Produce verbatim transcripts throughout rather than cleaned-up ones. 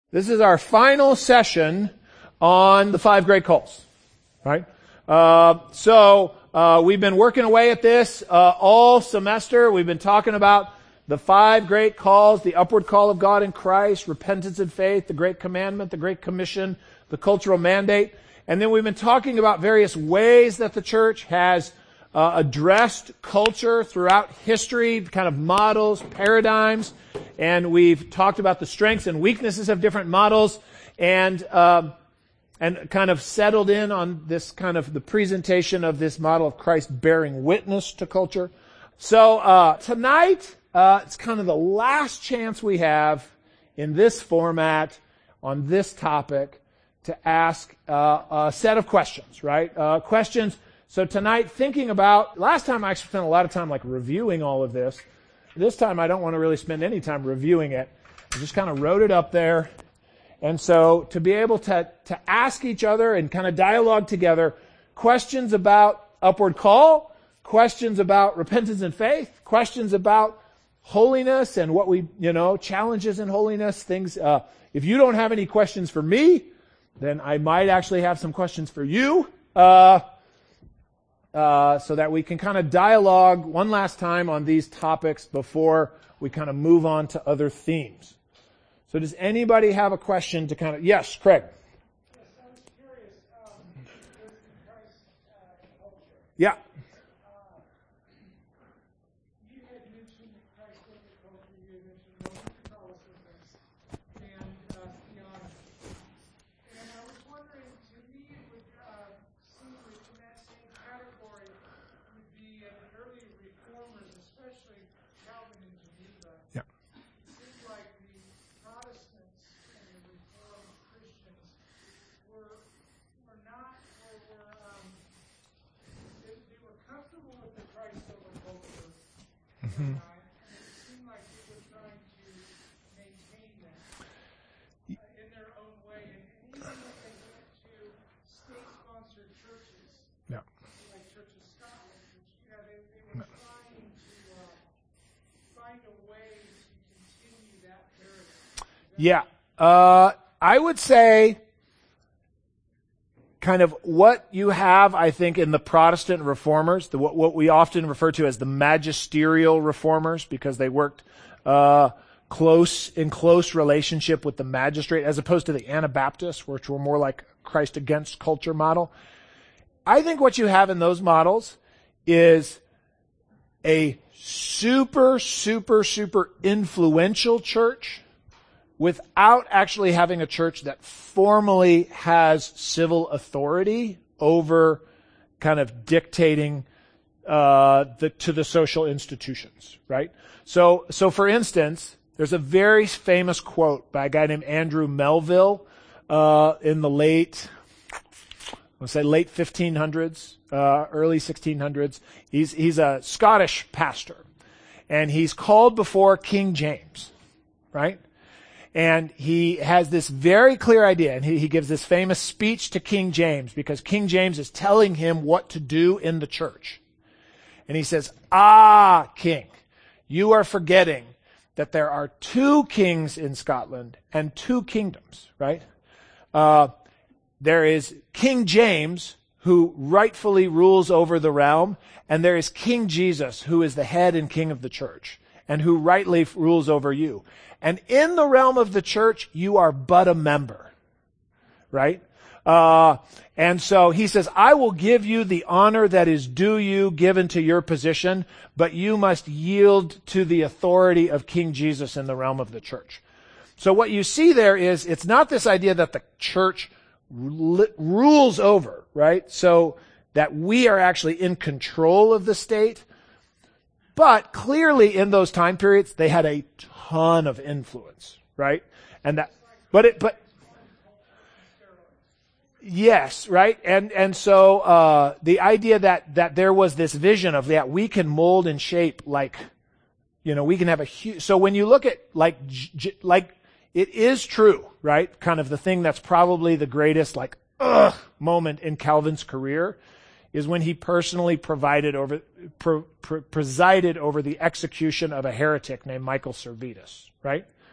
This is our final session on the five great calls, right? Uh, so, uh, we've been working away at this, uh, all semester. We've been talking about the five great calls, the upward call of God in Christ, repentance and faith, the great commandment, the great commission, the cultural mandate. And then we've been talking about various ways that the church has uh, addressed culture throughout history, kind of models, paradigms. And we've talked about the strengths and weaknesses of different models, and um, and kind of settled in on this kind of the presentation of this model of Christ bearing witness to culture. So uh, tonight, uh, it's kind of the last chance we have in this format on this topic to ask uh, a set of questions, right? Uh, questions. So tonight, thinking about, last time I actually spent a lot of time like reviewing all of this. This time I don't want to really spend any time reviewing it. I just kind of wrote it up there. And so to be able to, to ask each other and kind of dialogue together questions about upward call, questions about repentance and faith, questions about holiness and what we, you know, challenges in holiness, things. Uh, if you don't have any questions for me, then I might actually have some questions for you. Uh, Uh, so that we can kind of dialogue one last time on these topics before we kind of move on to other themes. So does anybody have a question to kind of... Yes, Craig. Yes, I was curious. Um, in Christ uh, culture. Yeah. Uh, you had mentioned Christ culture, you had mentioned Roman Catholicism and uh, theology. And I was wondering, to me, it would uh, seem that in that same category would be uh, the early reformers, especially Calvin and Geneva. Yeah. It seemed like the Protestants and the Reformed Christians were were not, or were um, they, they were comfortable with the Christ over culture Mm-hmm. paradigm, and it seemed like they were trying to maintain that uh, in their own way, and, and even if they went to state-sponsored churches, Yeah. like Church of Scotland, which, you know, they, they were trying to uh, find a way to continue that paradigm. Yeah. Uh, I would say kind of what you have, I think, in the Protestant reformers, the, what, what we often refer to as the magisterial reformers, because they worked uh, close in close relationship with the magistrate, as opposed to the Anabaptists, which were more like Christ against culture model. I think what you have in those models is a super, super, super influential church without actually having a church that formally has civil authority over kind of dictating uh, the, to the social institutions, right? So, so for instance, there's a very famous quote by a guy named Andrew Melville uh, in the late, let's say late fifteen hundreds, uh, early sixteen hundreds. He's he's a Scottish pastor, and he's called before King James, right? And he has this very clear idea, and he, he gives this famous speech to King James because King James is telling him what to do in the church. And he says, "Ah, King, you are forgetting that there are two kings in Scotland and two kingdoms," right? Uh, there is King James, who rightfully rules over the realm, and there is King Jesus, who is the head and king of the church, and who rightly rules over you. And in the realm of the church, you are but a member, right? Uh, and so he says, I will give you the honor that is due you, given to your position, but you must yield to the authority of King Jesus in the realm of the church. So what you see there is, it's not this idea that the church r- rules over, right? So that we are actually in control of the state. But clearly in those time periods, they had a ton of influence, right? And that, but it, but, yes, right? And, and so, uh, the idea that, that there was this vision of that we can mold and shape like, you know, we can have a huge, so when you look at like, j- like, it is true, right? Kind of the thing that's probably the greatest, like, ugh, moment in Calvin's career is when he personally provided over, pre, pre, presided over the execution of a heretic named Michael Servetus, right?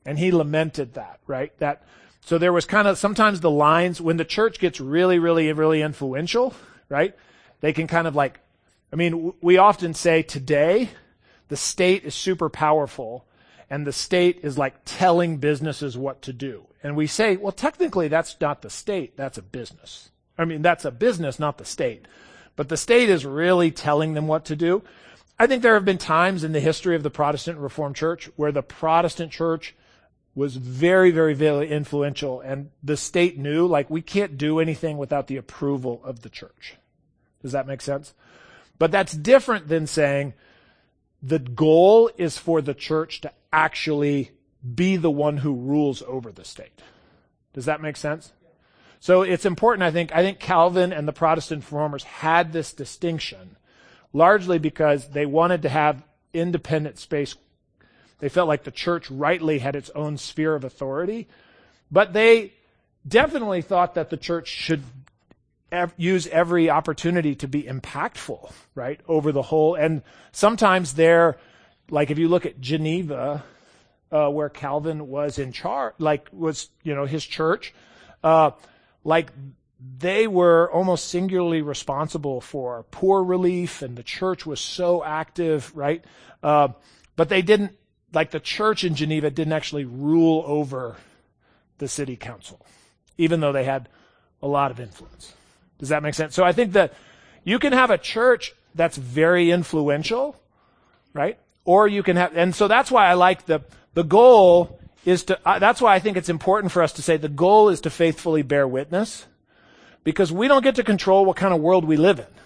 And he lamented that, right? That, so there was kind of, sometimes the lines, when the church gets really, really, really influential, right? They can kind of like, I mean, we often say today, the state is super powerful, and the state is like telling businesses what to do. And we say, well, technically that's not the state, that's a business. I mean, that's a business, not the state. But the state is really telling them what to do. I think there have been times in the history of the Protestant Reformed Church where the Protestant church was very, very, very influential, and the state knew, like, we can't do anything without the approval of the church. Does that make sense? But that's different than saying the goal is for the church to actually be the one who rules over the state. Does that make sense? So it's important, I think, I think Calvin and the Protestant reformers had this distinction, largely because they wanted to have independent space. They felt like the church rightly had its own sphere of authority, but they definitely thought that the church should ev- use every opportunity to be impactful, right, over the whole. And sometimes they're, like if you look at Geneva, uh, where Calvin was in charge, like was, you know, his church, uh, like they were almost singularly responsible for poor relief, and the church was so active, right? Uh, but they didn't, like the church in Geneva didn't actually rule over the city council, even though they had a lot of influence. Does that make sense? So I think that you can have a church that's very influential, right? Or you can have, and so that's why I like the, the goal is to, uh, that's why I think it's important for us to say the goal is to faithfully bear witness, because we don't get to control what kind of world we live in.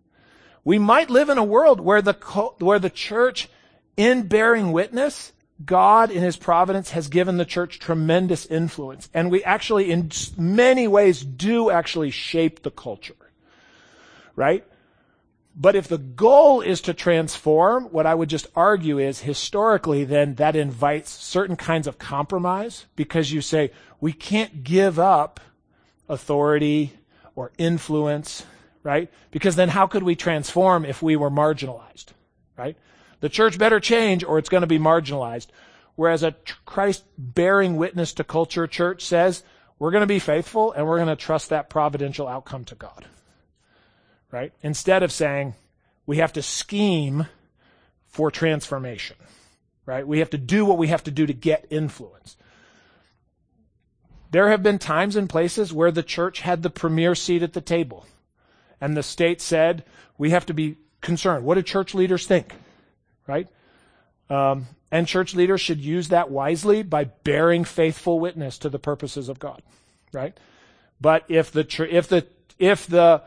We might live in a world where the, where the church, in bearing witness, God in his providence has given the church tremendous influence. And we actually, in many ways, do actually shape the culture. Right? But if the goal is to transform, what I would just argue is, historically, then that invites certain kinds of compromise, because you say, we can't give up authority or influence, right? Because then how could we transform if we were marginalized, right? The church better change or it's going to be marginalized. Whereas a Christ-bearing witness to culture church says, we're going to be faithful and we're going to trust that providential outcome to God. Right? Instead of saying, we have to scheme for transformation. Right? We have to do what we have to do to get influence. There have been times and places where the church had the premier seat at the table. And the state said, we have to be concerned. What do church leaders think? Right? Um, and church leaders should use that wisely by bearing faithful witness to the purposes of God. Right? But if the, if the, if the,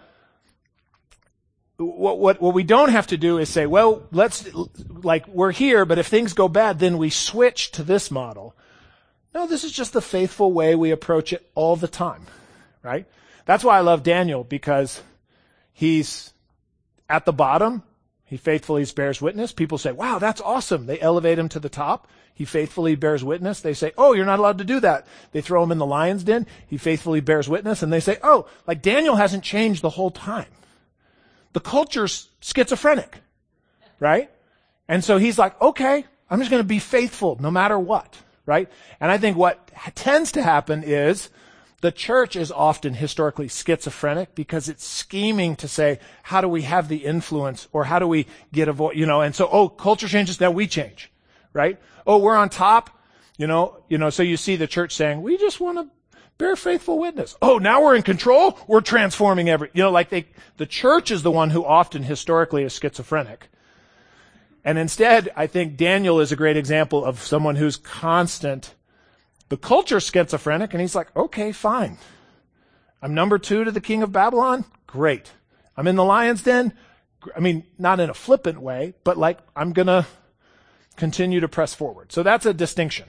what, what, what we don't have to do is say, well, let's, like, we're here, but if things go bad, then we switch to this model. No, this is just the faithful way we approach it all the time. Right? That's why I love Daniel, because he's at the bottom. He faithfully bears witness. People say, wow, that's awesome. They elevate him to the top. He faithfully bears witness. They say, oh, you're not allowed to do that. They throw him in the lion's den. He faithfully bears witness. And they say, oh, like Daniel hasn't changed the whole time. The culture's schizophrenic, right? And so he's like, okay, I'm just going to be faithful no matter what, right? And I think what tends to happen is the church is often historically schizophrenic because it's scheming to say, how do we have the influence, or how do we get a voice, you know, and so, oh, culture changes, now we change, right? Oh, we're on top, you know, you know, so you see the church saying, we just want to bear faithful witness. Oh, now we're in control, we're transforming every, you know, like they, the church is the one who often historically is schizophrenic. And instead, I think Daniel is a great example of someone who's constant. The culture's schizophrenic, and he's like, okay, fine. I'm number two to the king of Babylon? Great. I'm in the lion's den? I mean, not in a flippant way, but like, I'm going to continue to press forward. So that's a distinction.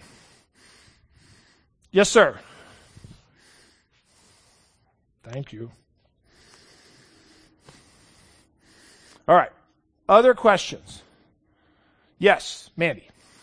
Yes, sir. Thank you. All right. Other questions? Yes, Mandy.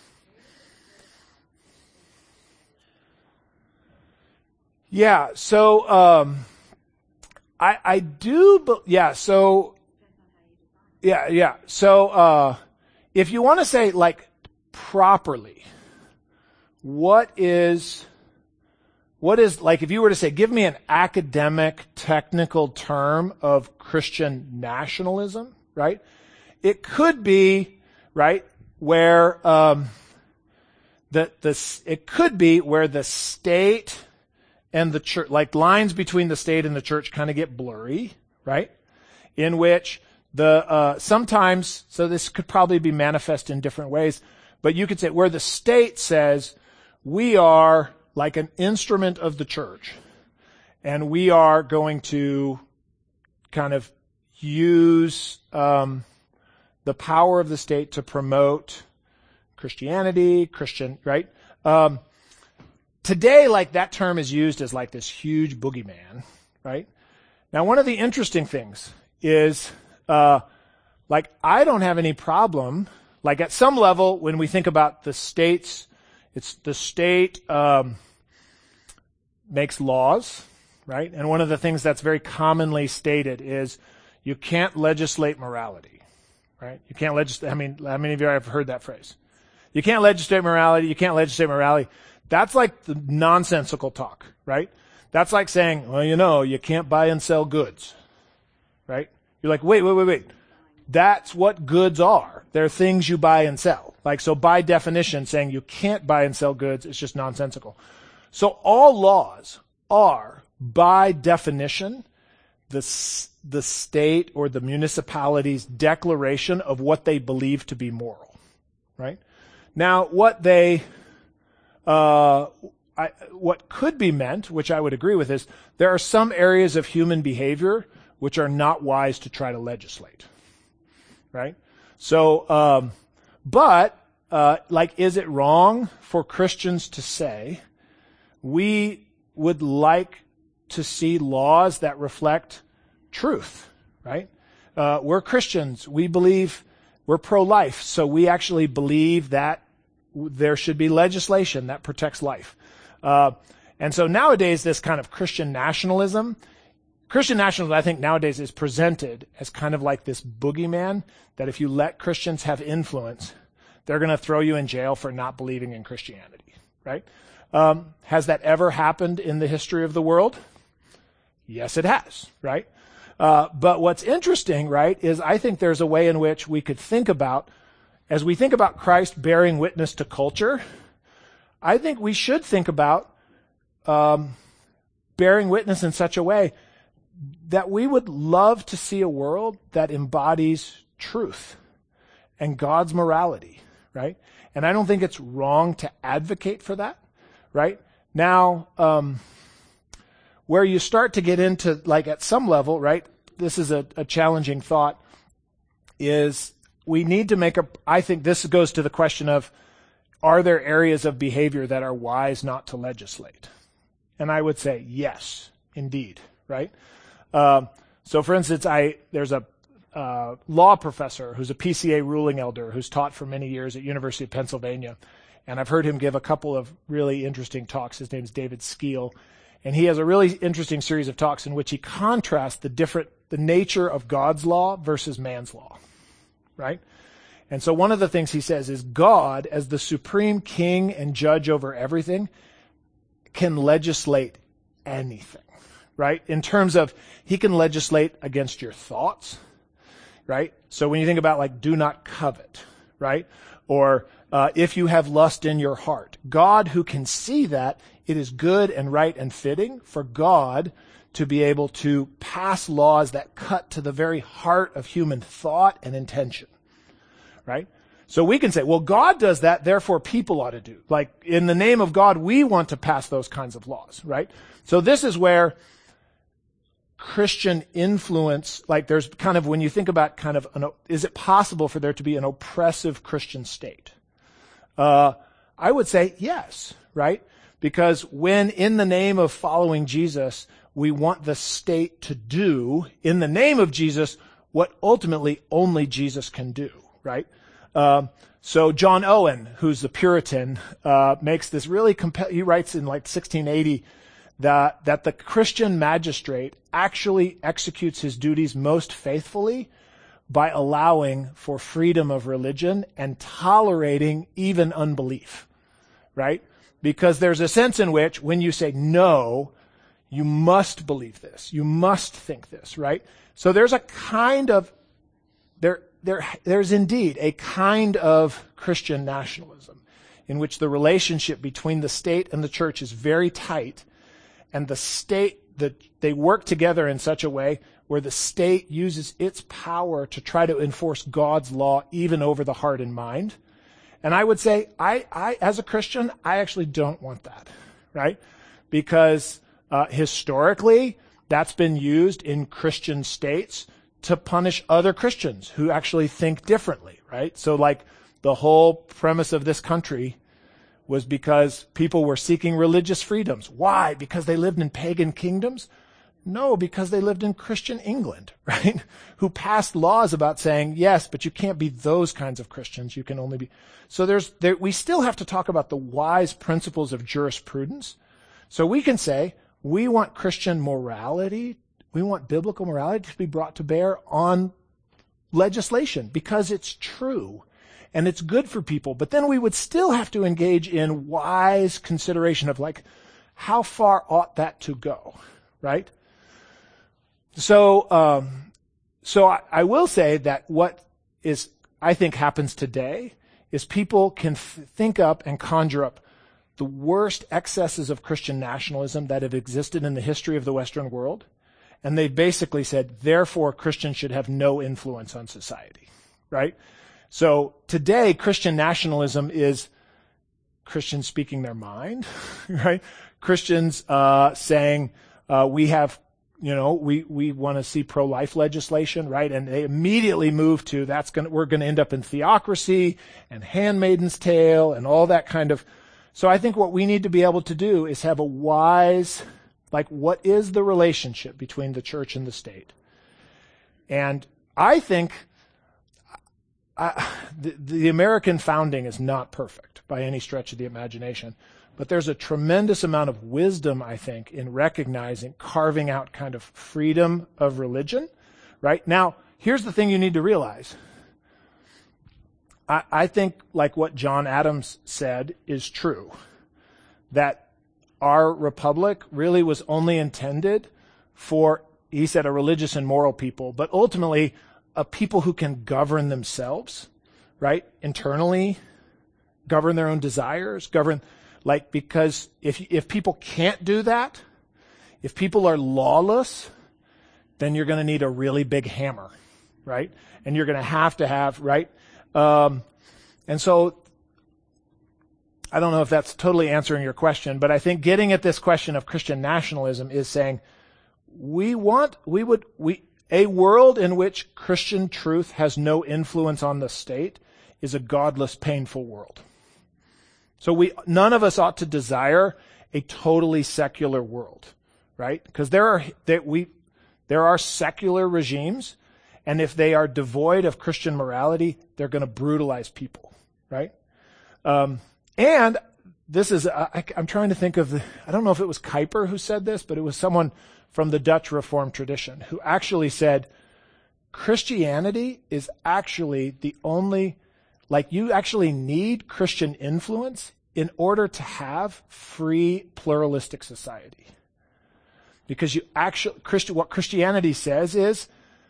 Yeah, so um, I I do, but yeah, so yeah, yeah. So uh, if you want to say like properly, what is, what is, like if you were to say, give me an academic, technical term of Christian nationalism, right? It could be, right, where, um, the, the, it could be where the state and the church, like lines between the state and the church kind of get blurry, right? In which the, uh, sometimes, so this could probably be manifest in different ways, but you could say where the state says, we are like an instrument of the church, and we are going to kind of use, um, the power of the state to promote Christianity, Christian, right? Um, today, like that term is used as like this huge boogeyman, right? Now, one of the interesting things is, uh, like I don't have any problem, like at some level when we think about the states, it's the state, um, makes laws, right? And one of the things that's very commonly stated is you can't legislate morality, right? You can't legislate, I mean, how many of you have heard that phrase? You can't legislate morality, you can't legislate morality. That's like the nonsensical talk, right? That's like saying, well, you know, you can't buy and sell goods, right? You're like, wait, wait, wait, wait. That's what goods are. They're things you buy and sell. Like, so by definition, saying you can't buy and sell goods is just nonsensical. So all laws are, by definition, the, the state or the municipality's declaration of what they believe to be moral, right? Now, what they, uh, I, what could be meant, which I would agree with, is there are some areas of human behavior which are not wise to try to legislate, right? So, um, but, uh, like, is it wrong for Christians to say, we would like to see laws that reflect truth, right? Uh, we're Christians. We believe we're pro-life, so we actually believe that there should be legislation that protects life. Uh, and so nowadays, this kind of Christian nationalism, Christian nationalism, I think nowadays is presented as kind of like this boogeyman that if you let Christians have influence, they're going to throw you in jail for not believing in Christianity, right? Um, has that ever happened in the history of the world? Yes, it has, right? Uh, but what's interesting, right, is I think there's a way in which we could think about, as we think about Christ bearing witness to culture, I think we should think about um, bearing witness in such a way that we would love to see a world that embodies truth and God's morality, right? And I don't think it's wrong to advocate for that, right? Now, um, where you start to get into, like at some level, right, this is a, a challenging thought, is we need to make a, I think this goes to the question of, are there areas of behavior that are wise not to legislate? And I would say yes, indeed, right? Uh, so for instance, I there's a uh, law professor who's a P C A ruling elder who's taught for many years at University of Pennsylvania. And I've heard him give a couple of really interesting talks. His name's David Skeel. And he has a really interesting series of talks in which he contrasts the different, the nature of God's law versus man's law, right? And so one of the things he says is God, as the supreme king and judge over everything, can legislate anything, right? In terms of, he can legislate against your thoughts, right? So when you think about like, do not covet, right? Or uh, if you have lust in your heart, God who can see that, it is good and right and fitting for God to be able to pass laws that cut to the very heart of human thought and intention, right? So we can say, well, God does that, therefore people ought to do. Like, in the name of God, we want to pass those kinds of laws, right? So this is where Christian influence, like there's kind of, when you think about kind of, an, is it possible for there to be an oppressive Christian state? Uh, I would say yes, right? Because when in the name of following Jesus, we want the state to do, in the name of Jesus, what ultimately only Jesus can do, right? Um, so John Owen, who's a Puritan, uh, makes this really compel- he writes in like sixteen eighty that, that the Christian magistrate actually executes his duties most faithfully by allowing for freedom of religion and tolerating even unbelief, right? Because there's a sense in which when you say no, you must believe this. You must think this, right? So there's a kind of, there, there, there's indeed a kind of Christian nationalism in which the relationship between the state and the church is very tight, and the state, the, they work together in such a way where the state uses its power to try to enforce God's law even over the heart and mind. And I would say, I, I, as a Christian, I actually don't want that, right? Because uh, historically, that's been used in Christian states to punish other Christians who actually think differently, right? So like the whole premise of this country was because people were seeking religious freedoms. Why? Because they lived in pagan kingdoms? No, because they lived in Christian England, right? Who passed laws about saying, yes, but you can't be those kinds of Christians. You can only be. So there's, there, we still have to talk about the wise principles of jurisprudence. So we can say, we want Christian morality, we want biblical morality to be brought to bear on legislation because it's true and it's good for people. But then we would still have to engage in wise consideration of like, how far ought that to go, right? So, um, so I, I will say that what is, I think happens today is people can th- think up and conjure up the worst excesses of Christian nationalism that have existed in the history of the Western world. And they basically said, therefore, Christians should have no influence on society, right? So today, Christian nationalism is Christians speaking their mind, right? Christians uh, saying, uh, we have, you know, we, we want to see pro-life legislation, right? And they immediately move to, that's going to, we're going to end up in theocracy and Handmaid's Tale and all that kind of. So I think what we need to be able to do is have a wise, like, what is the relationship between the church and the state? And I think I, the, the American founding is not perfect by any stretch of the imagination, but there's a tremendous amount of wisdom, I think, in recognizing, carving out kind of freedom of religion, right? Now, here's the thing you need to realize. I, I think, like what John Adams said is true, that our republic really was only intended for, he said, a religious and moral people, but ultimately a people who can govern themselves, right? Internally, govern their own desires, govern, like, because if, if people can't do that, if people are lawless, then you're going to need a really big hammer, right? And you're going to have to have, right? Um, and so, I don't know if that's totally answering your question, but I think getting at this question of Christian nationalism is saying, we want, we would, we, a world in which Christian truth has no influence on the state is a godless, painful world. So we, none of us ought to desire a totally secular world, right? Because there are, that we, there are secular regimes, and if they are devoid of Christian morality, they're going to brutalize people, right? Um, and this is, I, I'm trying to think of, the, I don't know if it was Kuyper who said this, but it was someone from the Dutch Reformed tradition who actually said, Christianity is actually the only, like you actually need Christian influence in order to have free pluralistic society. Because you actually, Christi, what Christianity says is,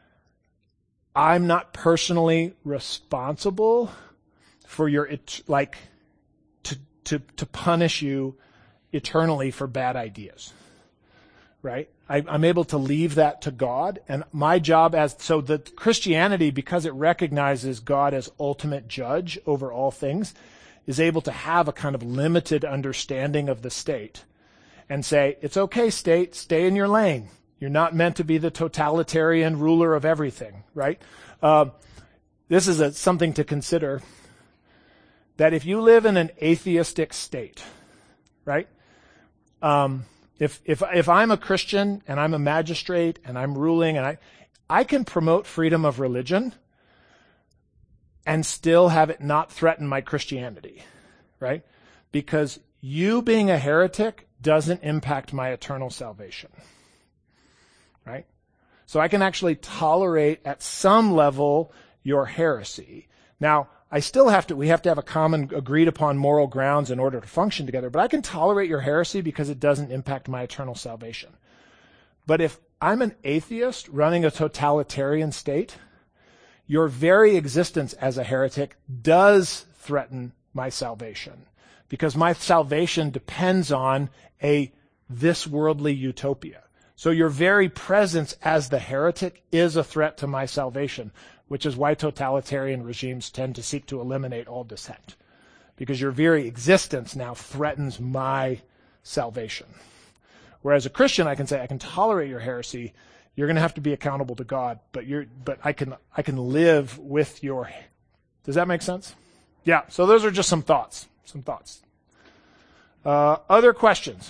I'm not personally responsible for your, like, to, to, to punish you eternally for bad ideas, right? I, I'm able to leave that to God, and my job as, so the Christianity, because it recognizes God as ultimate judge over all things, is able to have a kind of limited understanding of the state and say, it's okay, state, stay in your lane. You're not meant to be the totalitarian ruler of everything, right? Uh, this is a, something to consider, that if you live in an atheistic state, right? Um, if if if I'm a Christian and I'm a magistrate and I'm ruling and I I can promote freedom of religion and still have it not threaten my Christianity, right? Because you being a heretic doesn't impact my eternal salvation, right? So I can actually tolerate at some level your heresy. Now, I still have to, we have to have a common agreed upon moral grounds in order to function together, but I can tolerate your heresy because it doesn't impact my eternal salvation. But if I'm an atheist running a totalitarian state, your very existence as a heretic does threaten my salvation, because my salvation depends on a this worldly utopia. So your very presence as the heretic is a threat to my salvation, which is why totalitarian regimes tend to seek to eliminate all dissent, because your very existence now threatens my salvation. Whereas a Christian, I can say, I can tolerate your heresy. You're going to have to be accountable to God, but you're, but I can, I can live with your. Does that make sense? Yeah. So those are just some thoughts. Some thoughts. Uh, other questions?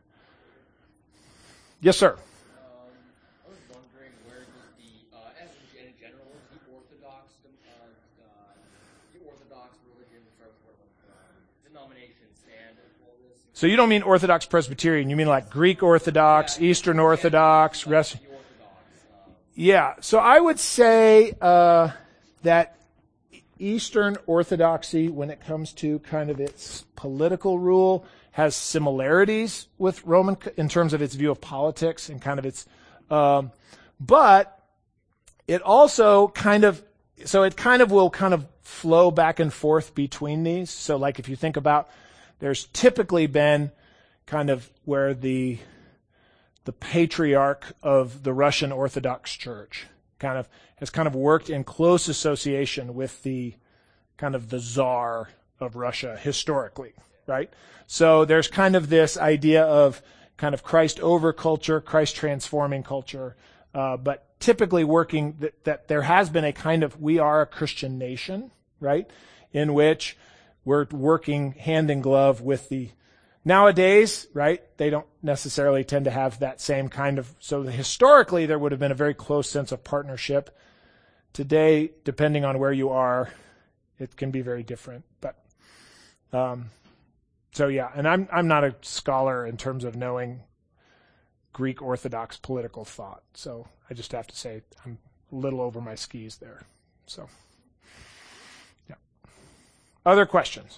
Yes, sir. Um, I was wondering, where does the, uh, as in, in general, is the Orthodox, uh, uh, the Orthodox religion, sorry, uh, denomination stand as well as this? So you don't mean Orthodox Presbyterian, you mean like Greek Orthodox, Yeah, Eastern Orthodox, like rest. the Orthodox. Uh, Yeah, so I would say uh, that Eastern Orthodoxy, when it comes to kind of its political rule, has similarities with Roman in terms of its view of politics and kind of its, um, but it also kind of, so it kind of will kind of flow back and forth between these. So like if you think about, there's typically been kind of where the the patriarch of the Russian Orthodox Church kind of has kind of worked in close association with the kind of the czar of Russia historically, right? So there's kind of this idea of kind of Christ over culture, Christ transforming culture, uh, but typically working that, that there has been a kind of, we are a Christian nation, right? In which we're working hand in glove with the, nowadays, right, they don't necessarily tend to have that same kind of, so historically there would have been a very close sense of partnership. Today, depending on where you are, it can be very different. But, um, so yeah, and I'm I'm not a scholar in terms of knowing Greek Orthodox political thought, so I just have to say I'm a little over my skis there. So, yeah. Other questions?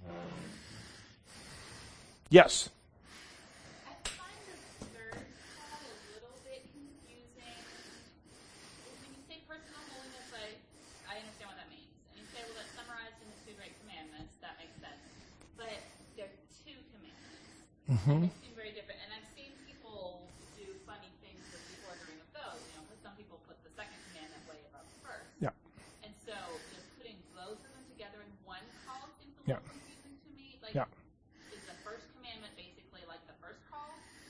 Yes. I find the third part a little bit confusing. When you say personal holiness, I, I understand what that means. And you say, well, that's summarized in the two great commandments. That makes sense. But there are two commandments. Mm-hmm. They seem very different. And I've seen people do funny things with the ordering of those. You know, some people put the second commandment way above the first. Yeah. And so just putting both of them together in one call seems a Yeah. little confusing to me. Like, Yeah. is the first commandment basically like the first call?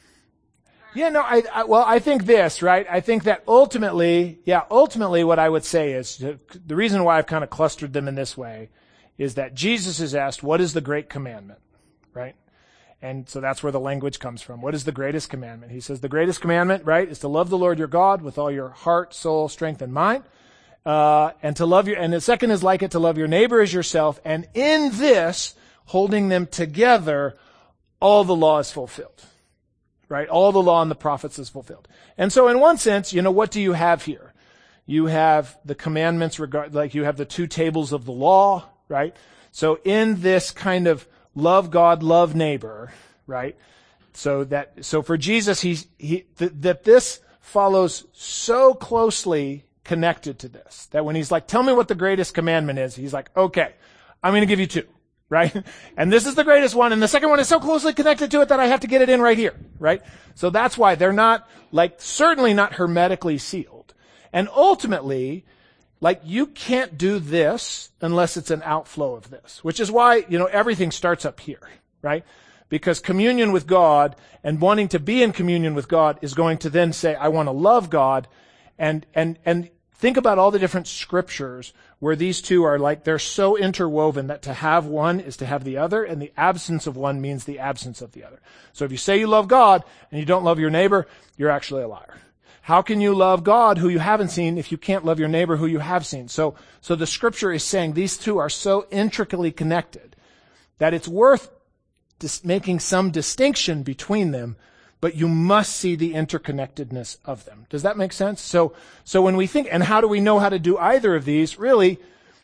Yeah, no, I, I, well, I think this, right? I think that ultimately, yeah, ultimately what I would say is, the reason why I've kind of clustered them in this way is that Jesus is asked, what is the great commandment, right? And so that's where the language comes from. What is the greatest commandment? He says the greatest commandment, right, is to love the Lord your God with all your heart, soul, strength, and mind. Uh, and to love your, and the second is like it, to love your neighbor as yourself. And in this, holding them together, all the law is fulfilled. Right? All the law and the prophets is fulfilled. And so in one sense, you know, what do you have here? You have the commandments regard, like you have the two tables of the law, right? So in this kind of love God, love neighbor, right? So that, so for Jesus, he's, he, th- that this follows so closely connected to this, that when he's like, tell me what the greatest commandment is, he's like, okay, I'm going to give you two. Right? And this is the greatest one, and the second one is so closely connected to it that I have to get it in right here, right? So that's why they're not, like, certainly not hermetically sealed. And ultimately, like, you can't do this unless it's an outflow of this, which is why, you know, everything starts up here, right? Because communion with God and wanting to be in communion with God is going to then say, I want to love God, and, and, and think about all the different scriptures where these two are like, they're so interwoven that to have one is to have the other, and the absence of one means the absence of the other. So if you say you love God and you don't love your neighbor, you're actually a liar. How can you love God who you haven't seen if you can't love your neighbor who you have seen? So, so the scripture is saying these two are so intricately connected that it's worth dis- making some distinction between them, but you must see the interconnectedness of them. Does that make sense? So, so when we think, and how do we know how to do either of these? Really,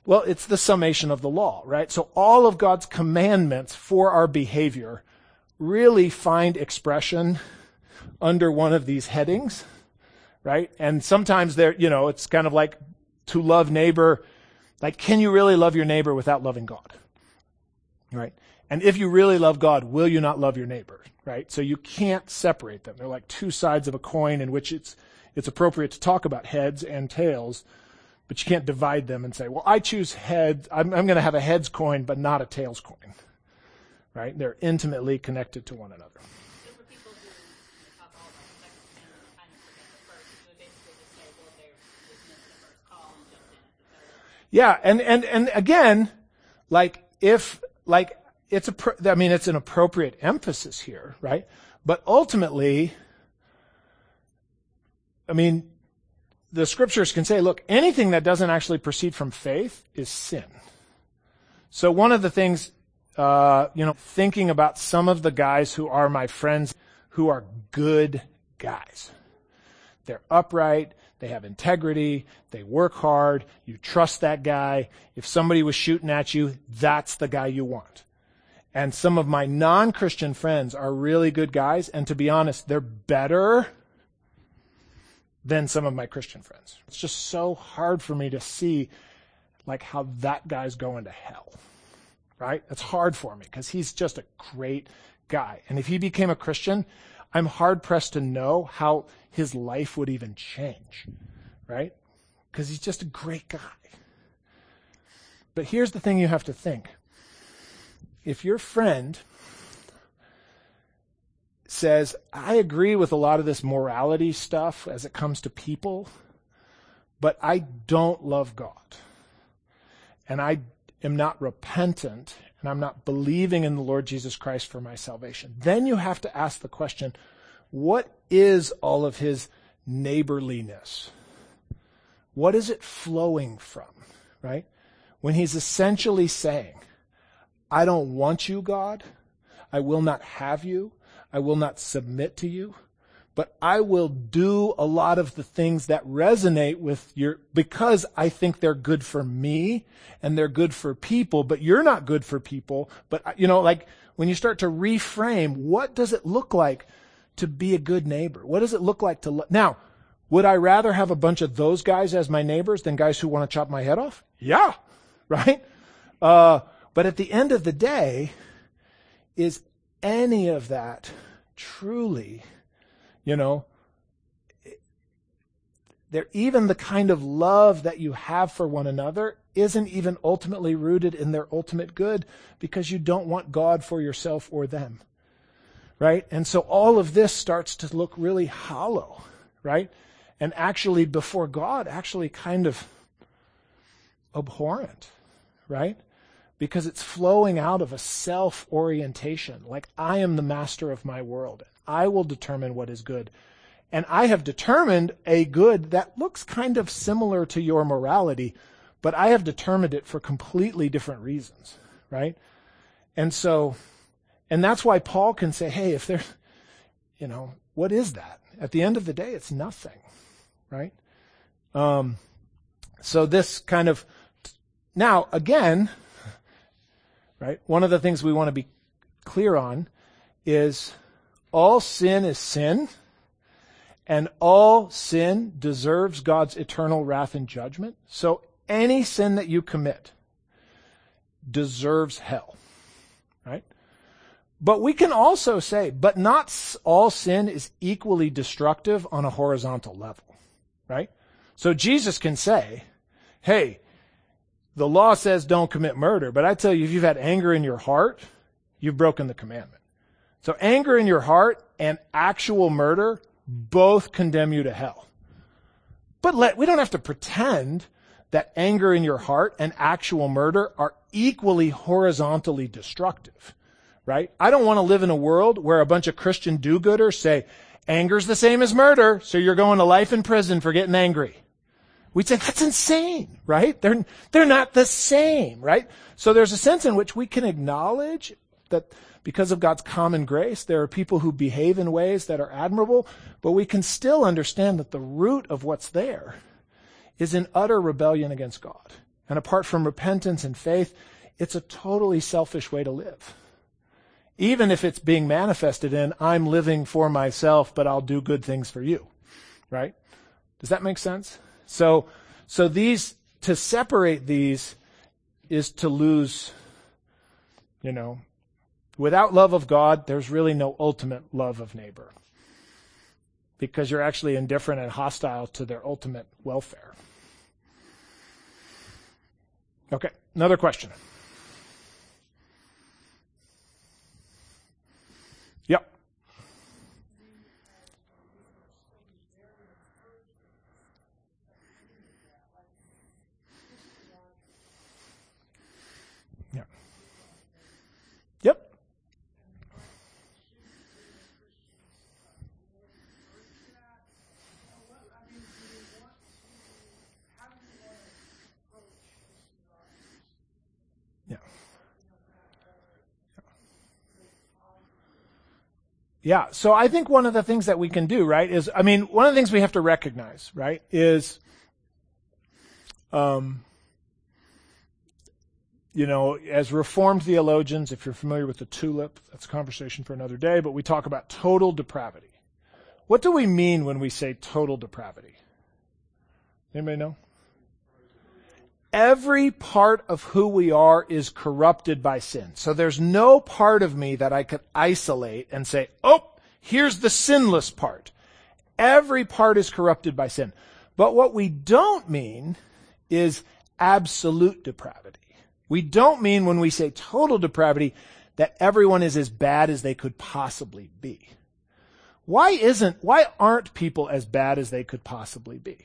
Well, it's the summation of the law, right? So all of God's commandments for our behavior really find expression under one of these headings, right? And sometimes they're, you know, it's kind of like to love neighbor. Like, can you really love your neighbor without loving God? Right? And if you really love God, will you not love your neighbor? Right? So you can't separate them. They're like two sides of a coin in which it's it's appropriate to talk about heads and tails, but you can't divide them and say, well, I choose heads. I'm, I'm going to have a heads coin, but not a tails coin. Right? They're intimately connected to one another. So for people who talk all about the second commandment and kind of forget the first, you would basically just say, well, they just missed the first call and jumped in at the third. Yeah, and and and again, like if like it's a, I mean, it's an appropriate emphasis here, right? But ultimately, I mean, the scriptures can say, look, anything that doesn't actually proceed from faith is sin. So one of the things, uh, you know, thinking about some of the guys who are my friends who are good guys. They're upright. They have integrity. They work hard. You trust that guy. If somebody was shooting at you, that's the guy you want. And some of my non-Christian friends are really good guys. And to be honest, they're better than some of my Christian friends. It's just so hard for me to see like how that guy's going to hell, right? It's hard for me because he's just a great guy. And if he became a Christian, I'm hard pressed to know how his life would even change, right? Because he's just a great guy. But here's the thing you have to think. If your friend says, I agree with a lot of this morality stuff as it comes to people, but I don't love God, and I am not repentant, and I'm not believing in the Lord Jesus Christ for my salvation, then you have to ask the question, what is all of his neighborliness? What is it flowing from, right? When he's essentially saying, I don't want you, God. I will not have you. I will not submit to you. But I will do a lot of the things that resonate with your, because I think they're good for me and they're good for people, but you're not good for people. But, you know, like when you start to reframe, what does it look like to be a good neighbor? What does it look like to, lo- now, would I rather have a bunch of those guys as my neighbors than guys who want to chop my head off? Yeah, right? Uh, But at the end of the day, is any of that truly, you know, there even the kind of love that you have for one another isn't even ultimately rooted in their ultimate good because you don't want God for yourself or them, right? And so all of this starts to look really hollow, right? And actually before God, actually kind of abhorrent, right? Because it's flowing out of a self-orientation, like I am the master of my world. I will determine what is good. And I have determined a good that looks kind of similar to your morality, but I have determined it for completely different reasons, right? And so, and that's why Paul can say, hey, if there's, you know, what is that? At the end of the day, it's nothing, right? Um, so this kind of, now again, right? One of the things we want to be clear on is all sin is sin, and all sin deserves God's eternal wrath and judgment. So any sin that you commit deserves hell, right? But we can also say, but not all sin is equally destructive on a horizontal level, right? So Jesus can say, hey, the law says don't commit murder, but I tell you, if you've had anger in your heart, you've broken the commandment. So anger in your heart and actual murder both condemn you to hell. But let, we don't have to pretend that anger in your heart and actual murder are equally horizontally destructive, right? I don't want to live in a world where a bunch of Christian do-gooders say, anger's the same as murder, so you're going to life in prison for getting angry. We'd say, that's insane, right? They're, they're not the same, right? So there's a sense in which we can acknowledge that because of God's common grace, there are people who behave in ways that are admirable, but we can still understand that the root of what's there is in utter rebellion against God. and apart from repentance and faith, it's a totally selfish way to live. Even if it's being manifested in, I'm living for myself, but I'll do good things for you. Right? Does that make sense? So, so these, to separate these is to lose, you know, without love of God, there's really no ultimate love of neighbor. Because you're actually indifferent and hostile to their ultimate welfare. Okay, another question. Yep. Yeah. Yep. Yeah, so I think one of the things that we can do, right, is, I mean, one of the things we have to recognize, right, is, um, you know, as Reformed theologians, if you're familiar with the tulip, that's a conversation for another day, but we talk about total depravity. What do we mean when we say total depravity? Anybody know? Every part of who we are is corrupted by sin. So there's no part of me that I could isolate and say, oh, here's the sinless part. Every part is corrupted by sin. But what we don't mean is absolute depravity. We don't mean when we say total depravity that everyone is as bad as they could possibly be. Why isn't, why aren't people as bad as they could possibly be?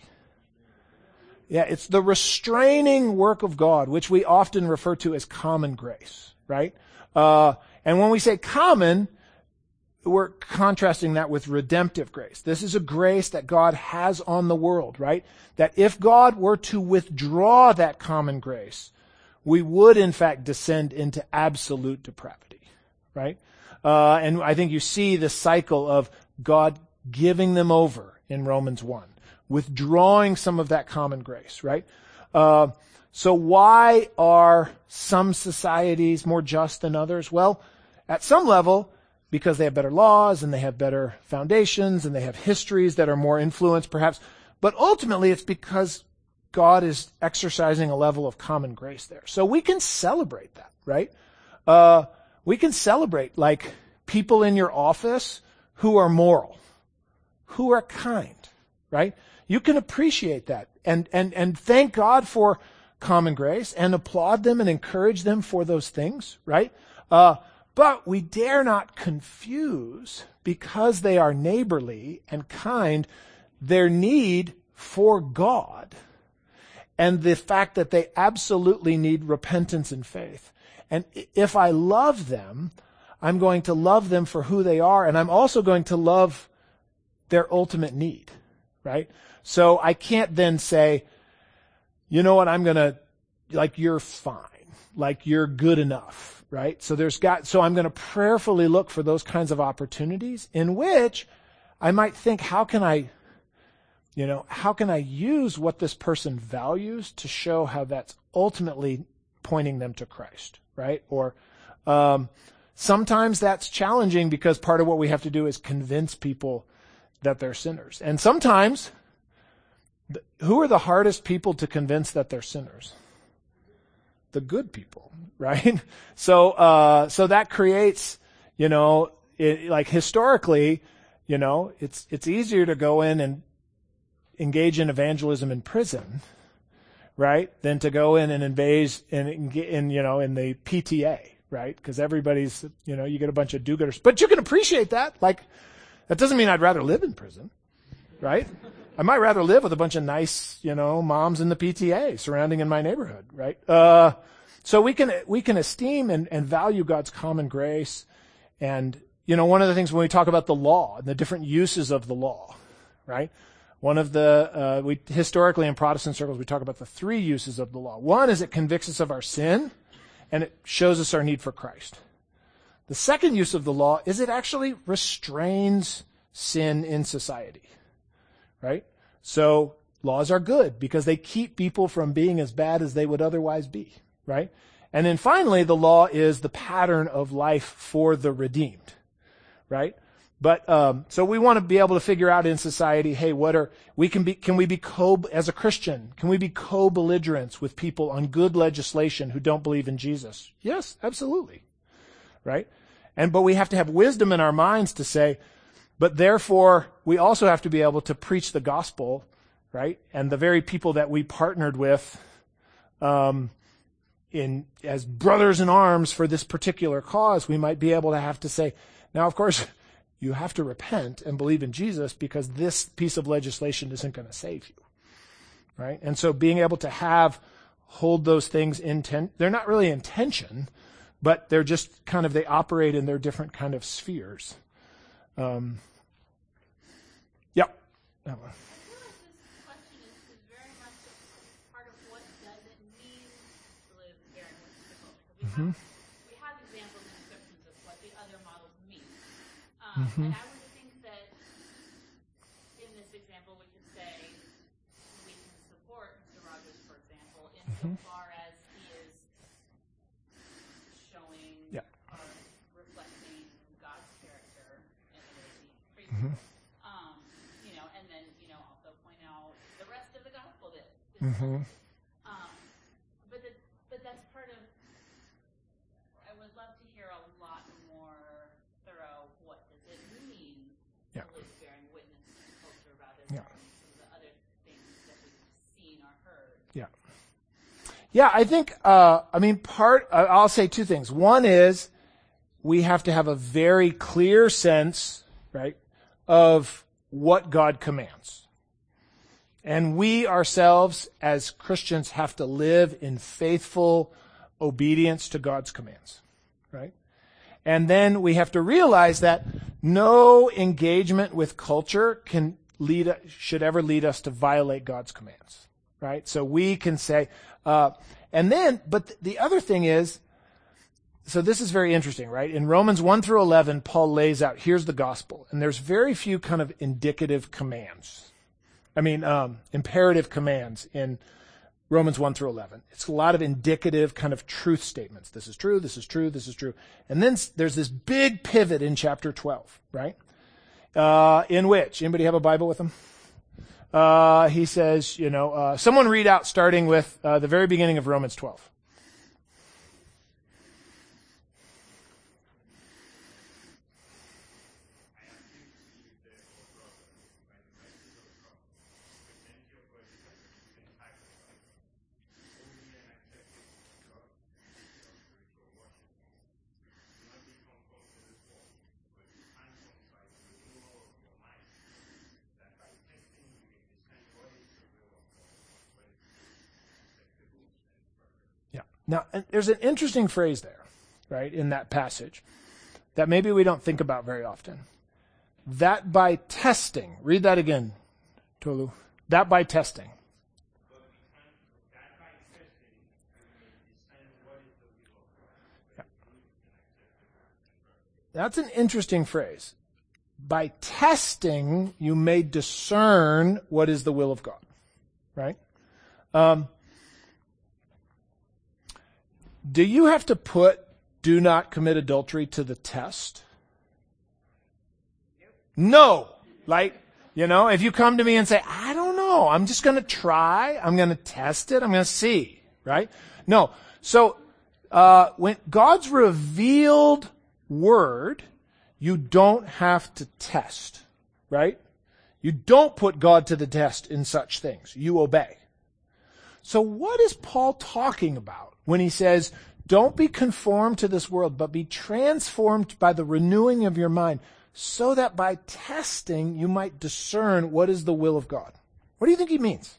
Yeah, it's the restraining work of God, which we often refer to as common grace, right? Uh, and when we say common, we're contrasting that with redemptive grace. This is a grace that God has on the world, right? That if God were to withdraw that common grace, we would in fact descend into absolute depravity, right? Uh, and I think you see the cycle of God giving them over in Romans one. Withdrawing some of that common grace, right? Uh, so why are some societies more just than others? Well, at some level, because they have better laws and they have better foundations and they have histories that are more influenced perhaps. But ultimately, it's because God is exercising a level of common grace there. So we can celebrate that, right? Uh, we can celebrate like people in your office who are moral, who are kind, right? You can appreciate that and, and, and thank God for common grace and applaud them and encourage them for those things, right? Uh, but we dare not confuse, because they are neighborly and kind, their need for God and the fact that they absolutely need repentance and faith. And if I love them, I'm going to love them for who they are, and I'm also going to love their ultimate need, right? So I can't then say, you know what, I'm going to, like, you're fine. Like, you're good enough, right? So there's got, so I'm going to prayerfully look for those kinds of opportunities in which I might think, how can I, you know, how can I use what this person values to show how that's ultimately pointing them to Christ, right? Or, um, sometimes that's challenging because part of what we have to do is convince people that they're sinners. And sometimes, who are the hardest people to convince that they're sinners? The good people, right? So, uh, so that creates, you know, it, like historically, you know, it's, it's easier to go in and engage in evangelism in prison, right? Than to go in and invade in, in, in you know, in the P T A, right? Because everybody's, you know, you get a bunch of do-gooders, but you can appreciate that. Like, that doesn't mean I'd rather live in prison, right? I might rather live with a bunch of nice, you know, moms in the P T A surrounding in my neighborhood, right? Uh, so we can, we can esteem and, and value God's common grace. And, you know, one of the things when we talk about the law and the different uses of the law, right? One of the, uh, we, historically in Protestant circles, we talk about the three uses of the law. One is it convicts us of our sin and it shows us our need for Christ. The second use of the law is it actually restrains sin in society. Right? So Laws are good because they keep people from being as bad as they would otherwise be, right? And then finally, the law is the pattern of life for the redeemed, right? But um, so we want to be able to figure out in society, hey, what are we can be? Can we be co as a Christian? Can we be co-belligerents with people on good legislation who don't believe in Jesus? Yes, absolutely, right? And but we have to have wisdom in our minds to say, but therefore we also have to be able to preach the gospel, right? And the very people that we partnered with, um, in as brothers in arms for this particular cause, we might be able to have to say, now, of course, you have to repent and believe in Jesus because this piece of legislation isn't going to save you, right? And so being able to have, hold those things in, ten, they're not really in tension, but they're just kind of, they operate in their different kind of spheres. Um, yeah. That one. I feel like this question is, is very much part of what does it mean to live bearing witness to culture. Because we, Mm-hmm. have, we have examples and descriptions of what the other models mean. Um, Mm-hmm. And I would think that in this example we could say we can support Mister Rogers, for example, insofar as he is showing Yeah. or reflecting God's character in the way he treats Mhm. us. Um, you know, and then, you know, also point out the rest of the gospel that is Mhm. um, but the, but that's part of. I would love to hear a lot more thorough. What does it mean Yeah. to live bearing witness to culture rather than Yeah. some of the other things that we've seen or heard? Yeah. Yeah, I think, uh, I mean, part, uh, I'll say two things. One is we have to have a very clear sense, right, of what God commands. And we ourselves as Christians have to live in faithful obedience to God's commands, right? And then we have to realize that no engagement with culture can lead, should ever lead us to violate God's commands, right? So we can say, uh, and then, but the other thing is, so this is very interesting, right? In Romans one through eleven, Paul lays out, here's the gospel. And there's very few kind of indicative commands. I mean, um, imperative commands in Romans one through eleven. It's a lot of indicative kind of truth statements. This is true, this is true, this is true. And then there's this big pivot in chapter twelve, right? Uh, in which, anybody have a Bible with them? Uh, he says, you know, uh, someone read out starting with uh, the very beginning of Romans twelve. Now, there's an interesting phrase there, right, in that passage that maybe we don't think about very often. That by testing, read that again, Tolu. That by testing. Yeah. That's an interesting phrase. By testing, you may discern what is the will of God, right? Um, Do you have to put do not commit adultery to the test? No. Like, you know, if you come to me and say, I don't know, I'm just going to try, I'm going to test it, I'm going to see, right? No. So, uh, when God's revealed word, you don't have to test, right? You don't put God to the test in such things. You obey. So what is Paul talking about when he says, don't be conformed to this world, but be transformed by the renewing of your mind, so that by testing you might discern what is the will of God? What do you think he means?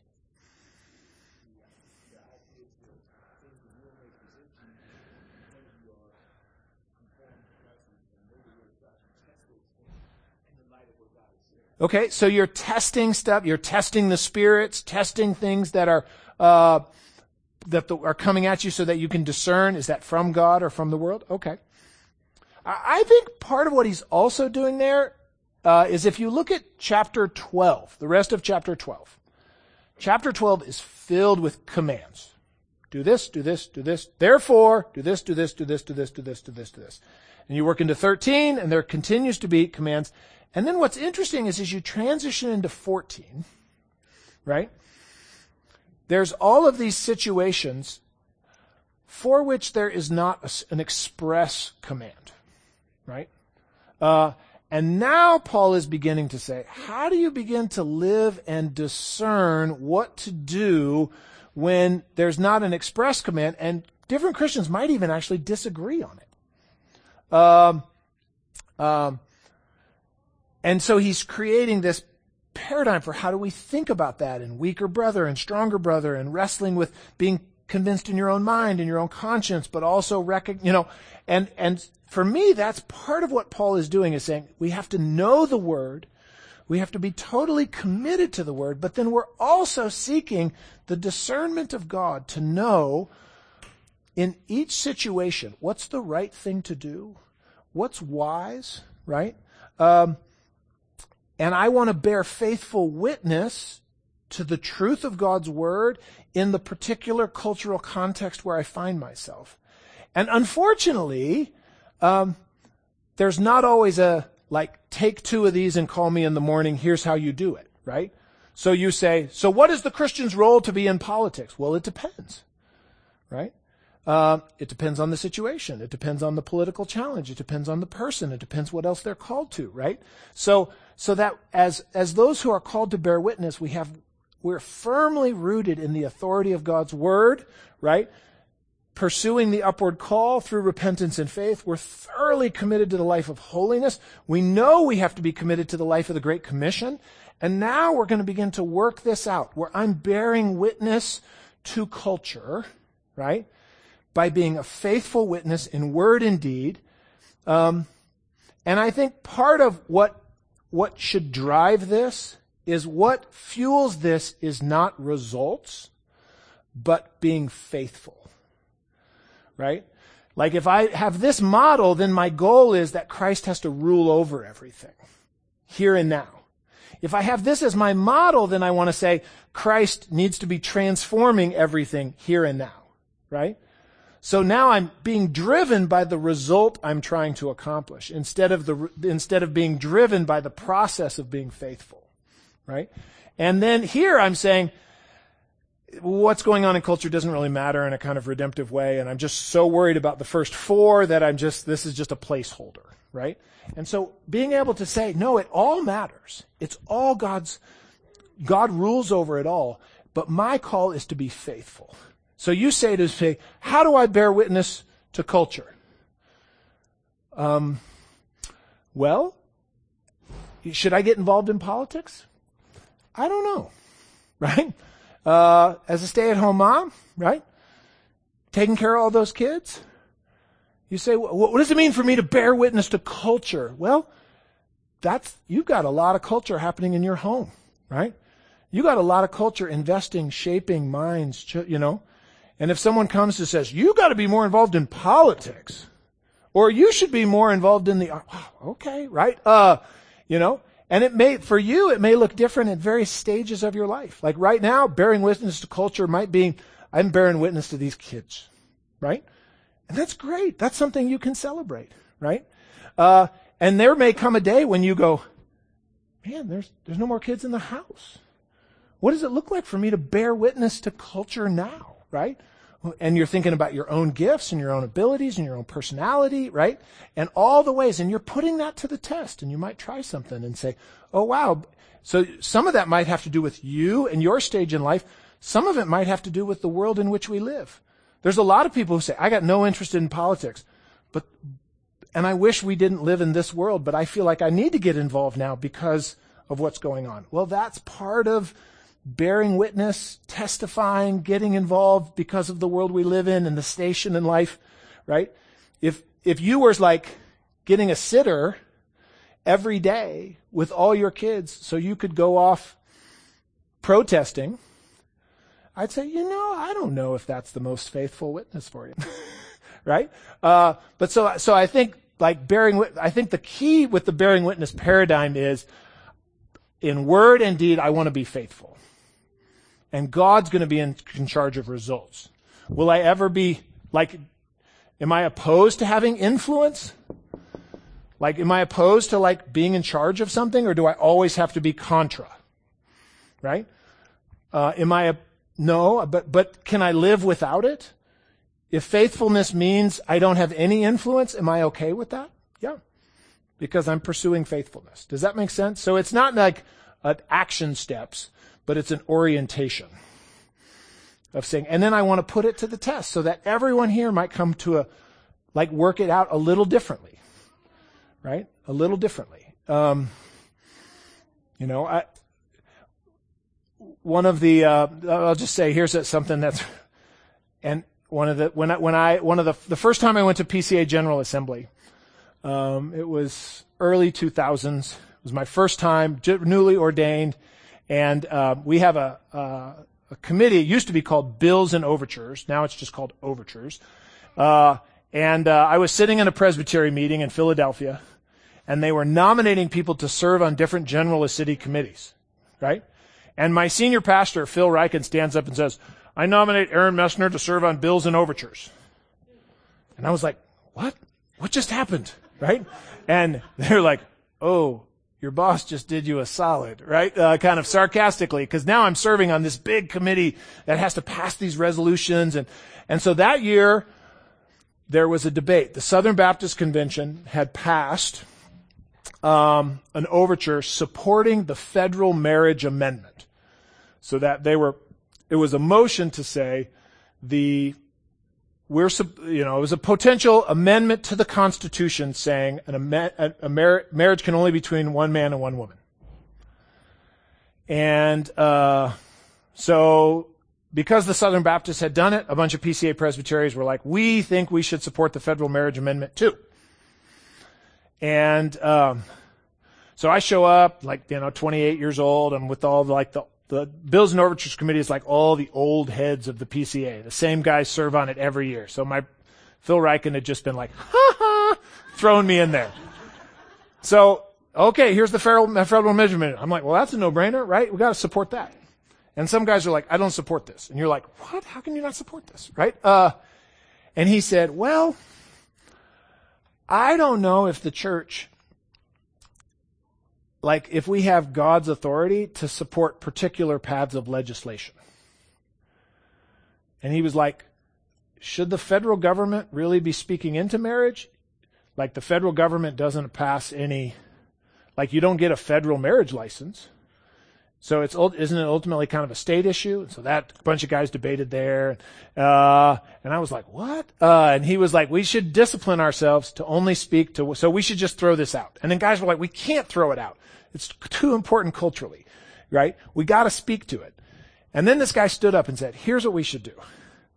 Okay, so you're testing stuff, you're testing the spirits, testing things that are uh, that the, are coming at you so that you can discern, is that from God or from the world? Okay. I, I think part of what he's also doing there uh, is if you look at chapter twelve, the rest of chapter twelve, Chapter twelve is filled with commands. Do this, do this, do this. Therefore, do this, do this, do this, do this, do this, do this, do this. And you work into thirteen, and there continues to be commands. And then what's interesting is as you transition into fourteen, right, there's all of these situations for which there is not a, an express command, right? Uh, and now Paul is beginning to say, how do you begin to live and discern what to do when there's not an express command? And different Christians might even actually disagree on it. Um, um, and so he's creating this paradigm for how do we think about that, and weaker brother and stronger brother, and wrestling with being convinced in your own mind and your own conscience, but also recognize, you know, and, and for me, that's part of what Paul is doing, is saying we have to know the word. We have to be totally committed to the word, but then we're also seeking the discernment of God to know in each situation, what's the right thing to do? What's wise, right? Um, and I want to bear faithful witness to the truth of God's word in the particular cultural context where I find myself. And unfortunately, um, there's not always a, like, take two of these and call me in the morning, here's how you do it, right? So you say, so what is the Christian's role to be in politics? Well, it depends, right? Uh, it depends on the situation. It depends on the political challenge. It depends on the person. It depends what else they're called to, right? So, so that as, as those who are called to bear witness, we have, we're firmly rooted in the authority of God's word, right? Pursuing the upward call through repentance and faith. We're thoroughly committed to the life of holiness. We know we have to be committed to the life of the Great Commission. And now we're going to begin to work this out, where I'm bearing witness to culture, right? By being a faithful witness in word and deed. Um, and I think part of what, what should drive this is what fuels this is not results, but being faithful. Right? Like if I have this model, then my goal is that Christ has to rule over everything, here and now. If I have this as my model, then I want to say Christ needs to be transforming everything here and now. Right? So now I'm being driven by the result I'm trying to accomplish instead of the instead of being driven by the process of being faithful. Right? And then here I'm saying, what's going on in culture doesn't really matter in a kind of redemptive way, and I'm just so worried about the first four that I'm just, this is just a placeholder, right? And so being able to say, no, it all matters. It's all God's, God rules over it all, but my call is to be faithful. So you say to say, how do I bear witness to culture? Um, well, should I get involved in politics? I don't know, right? Uh, as a stay-at-home mom, right? Taking care of all those kids. You say, what, what does it mean for me to bear witness to culture? Well, that's, you've got a lot of culture happening in your home, right? You got a lot of culture investing, shaping minds, you know? And if someone comes and says, you got to be more involved in politics, or you should be more involved in the, oh, okay, right? Uh, you know? And it may, for you, it may look different at various stages of your life. Like right now, bearing witness to culture might be, I'm bearing witness to these kids, right? And that's great. That's something you can celebrate, right? Uh, and there may come a day when you go, man, there's, there's no more kids in the house. What does it look like for me to bear witness to culture now, right? And you're thinking about your own gifts and your own abilities and your own personality, right? And all the ways, and you're putting that to the test, and you might try something and say, oh, wow. So some of that might have to do with you and your stage in life. Some of it might have to do with the world in which we live. There's a lot of people who say, I got no interest in politics, but, and I wish we didn't live in this world, but I feel like I need to get involved now because of what's going on. Well, that's part of bearing witness, testifying, getting involved because of the world we live in and the station in life, right? If, if you were like getting a sitter every day with all your kids so you could go off protesting, I'd say, you know, I don't know if that's the most faithful witness for you, right? Uh, but so, so I think like bearing, I think the key with the bearing witness paradigm is in word and deed, I want to be faithful. and God's going to be in, in charge of results. Will I ever be, like, am I opposed to having influence? Like, am I opposed to, like, being in charge of something, or do I always have to be contra? Right? Uh, am I a, no, but, but can I live without it? If faithfulness means I don't have any influence, am I okay with that? Yeah. Because I'm pursuing faithfulness. Does that make sense? So it's not like uh, action steps, but it's an orientation of saying, and then I want to put it to the test so that everyone here might come to a, like, work it out a little differently, right? A little differently. Um, you know, I, one of the, uh, I'll just say, here's something that's, and one of the, when I, when I, one of the, the first time I went to P C A General Assembly, um, it was early two thousands. It was my first time, newly ordained, and, uh, we have a, uh, a committee. It used to be called Bills and Overtures. Now it's just called Overtures. Uh, and, uh, I was sitting in a Presbytery meeting in Philadelphia, and they were nominating people to serve on different general city committees, right? And my senior pastor, Phil Ryken, stands up and says, I nominate Aaron Messner to serve on Bills and Overtures. And I was like, what? What just happened? Right? And they're like, oh, your boss just did you a solid, right? Uh, kind of sarcastically, because now I'm serving on this big committee that has to pass these resolutions. And, and so that year, there was a debate. The Southern Baptist Convention had passed um, an overture supporting the federal marriage amendment. So that they were, it was a motion to say the, we're, you know, it was a potential amendment to the Constitution saying an a, a mar- marriage can only be between one man and one woman. And uh, so because the Southern Baptists had done it, a bunch of P C A Presbyterians were like, we think we should support the federal marriage amendment too. And um, so I show up, like, you know, twenty-eight years old. I'm with all the, like the The Bills and Overtures Committee is like all the old heads of the P C A. The same guys serve on it every year. So my Phil Ryken had just been like, ha ha, throwing me in there. So, okay, here's the federal, federal measurement. I'm like, well, that's a no-brainer, right? We got to support that. And some guys are like, I don't support this. And you're like, what? How can you not support this, right? Uh, and he said, well, I don't know if the church, like, if we have God's authority to support particular paths of legislation. And he was like, should the federal government really be speaking into marriage? Like, the federal government doesn't pass any, like, you don't get a federal marriage license. So it's, isn't it ultimately kind of a state issue? So that bunch of guys debated there. Uh, and I was like, what? Uh, and he was like, we should discipline ourselves to only speak to, so we should just throw this out. And then guys were like, we can't throw it out. It's too important culturally, right? We got to speak to it. And then this guy stood up and said, here's what we should do.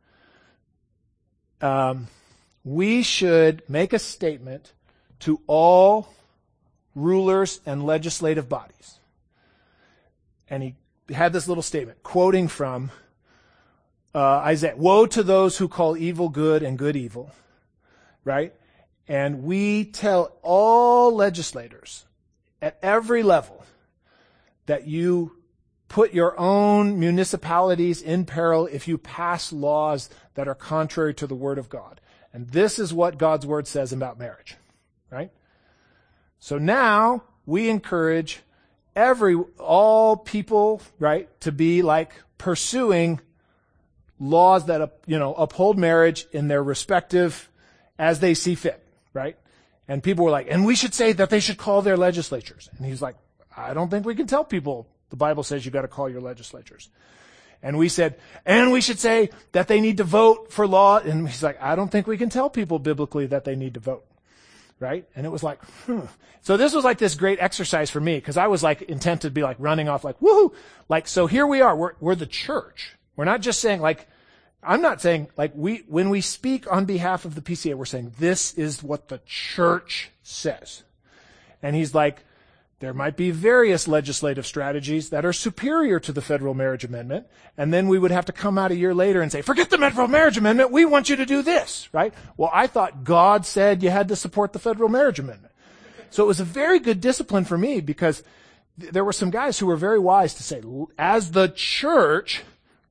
Um, we should make a statement to all rulers and legislative bodies. And he had this little statement, quoting from uh, Isaiah. Woe to those who call evil good and good evil, right? And we tell all legislators at every level that you put your own municipalities in peril if you pass laws that are contrary to the Word of God. And this is what God's Word says about marriage, right? So now we encourage every, all people, right, to be like pursuing laws that, you know, uphold marriage in their respective, as they see fit, right? And people were like, and we should say that they should call their legislatures. And he's like, I don't think we can tell people the Bible says you got to call your legislatures. And we said, and we should say that they need to vote for law. And he's like, I don't think we can tell people biblically that they need to vote. Right? And it was like, hmm. So this was like this great exercise for me, because I was like intent to be like running off like, woohoo! Like, so here we are. We're, we're the church. We're not just saying like, I'm not saying like we, when we speak on behalf of the P C A, we're saying this is what the church says. And he's like, there might be various legislative strategies that are superior to the federal marriage amendment. And then we would have to come out a year later and say, forget the federal marriage amendment. We want you to do this, right? Well, I thought God said you had to support the federal marriage amendment. So it was a very good discipline for me, because th- there were some guys who were very wise to say, as the church,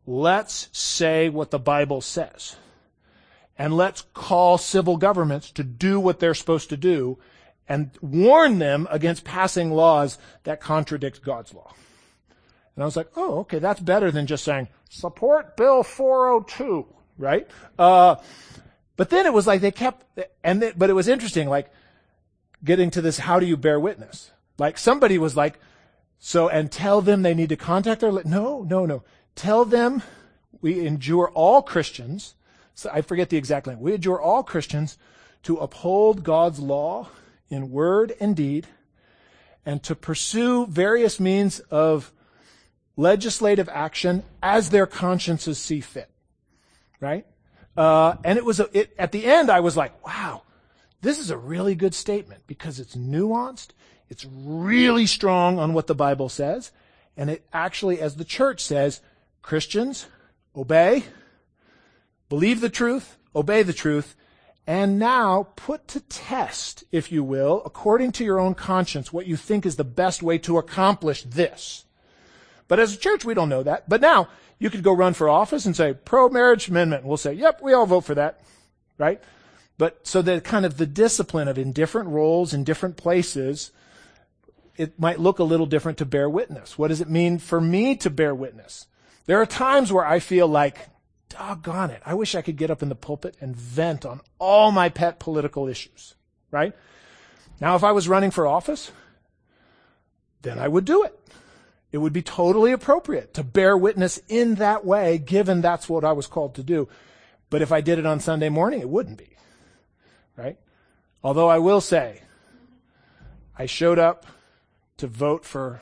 let's say what the Bible says. And let's call civil governments to do what they're supposed to do and warn them against passing laws that contradict God's law. And I was like, oh, okay, that's better than just saying, support Bill four oh two, right? Uh, but then it was like they kept, and they, but it was interesting, like getting to this, how do you bear witness? Like somebody was like, so, and tell them they need to contact their, no, no, no. Tell them we endure all Christians, so I forget the exact line, we adjure all Christians to uphold God's law in word and deed and to pursue various means of legislative action as their consciences see fit, right? Uh, and it was, a, it, at the end I was like, wow, this is a really good statement because it's nuanced, it's really strong on what the Bible says, and it actually, as the church says, Christians, obey, believe the truth, obey the truth, and now put to test, if you will, according to your own conscience, what you think is the best way to accomplish this. But as a church, we don't know that. But now, you could go run for office and say, pro-marriage amendment. We'll say, yep, we all vote for that, right? But so that kind of the discipline of in different roles, in different places, it might look a little different to bear witness. What does it mean for me to bear witness? There are times where I feel like, doggone it, I wish I could get up in the pulpit and vent on all my pet political issues, right? Now, if I was running for office, then I would do it. It would be totally appropriate to bear witness in that way, given that's what I was called to do. But if I did it on Sunday morning, it wouldn't be, right? Although I will say, I showed up to vote for,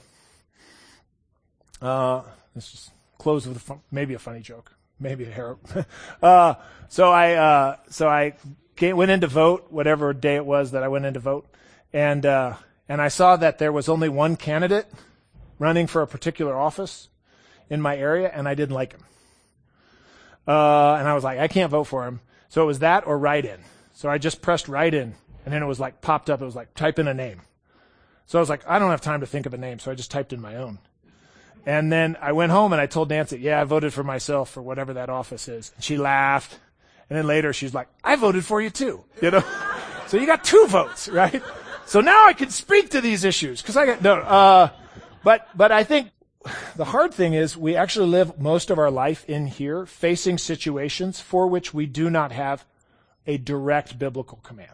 uh, let's just close with a fun, maybe a funny joke. Maybe a hair. uh, so I, uh, so I came, went in to vote, whatever day it was that I went in to vote. And, uh, and I saw that there was only one candidate running for a particular office in my area, and I didn't like him. Uh, and I was like, I can't vote for him. So it was that or write-in. So I just pressed write-in, and then it was like popped up. It was like, type in a name. So I was like, I don't have time to think of a name, so I just typed in my own. And then I went home and I told Nancy, yeah, I voted for myself for whatever that office is. And she laughed. And then later she's like, I voted for you too. You know? So you got two votes, right? So now I can speak to these issues. Cause I got, no, uh, but, but I think the hard thing is we actually live most of our life in here facing situations for which we do not have a direct biblical command.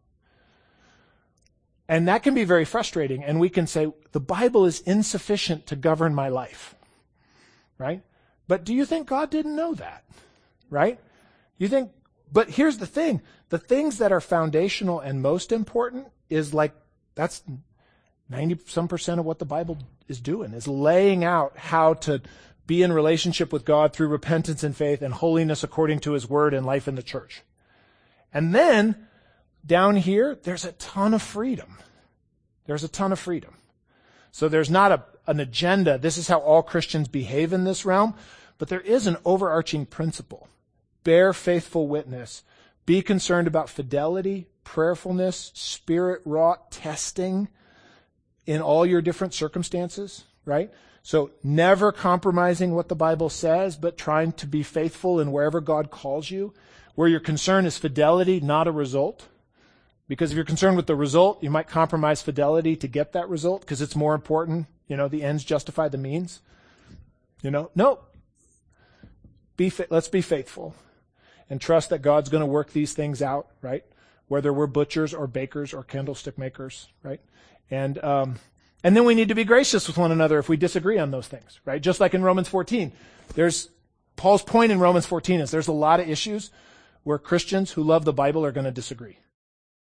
And that can be very frustrating. And we can say, the Bible is insufficient to govern my life. Right? But do you think God didn't know that? Right? You think, but here's the thing. The things that are foundational and most important is like, that's ninety some percent of what the Bible is doing, is laying out how to be in relationship with God through repentance and faith and holiness according to His Word and life in the church. And then, down here, there's a ton of freedom. There's a ton of freedom. So there's not a, an agenda, this is how all Christians behave in this realm, but there is an overarching principle. Bear faithful witness. Be concerned about fidelity, prayerfulness, spirit-wrought testing in all your different circumstances, right? So never compromising what the Bible says, but trying to be faithful in wherever God calls you, where your concern is fidelity, not a result. Because if you're concerned with the result, you might compromise fidelity to get that result because it's more important. You know, the ends justify the means. You know, no. Be fa- let's be faithful and trust that God's going to work these things out, right? Whether we're butchers or bakers or candlestick makers, right? And um, and then we need to be gracious with one another if we disagree on those things, right? Just like in Romans fourteen. There's Paul's point in Romans fourteen is there's a lot of issues where Christians who love the Bible are going to disagree.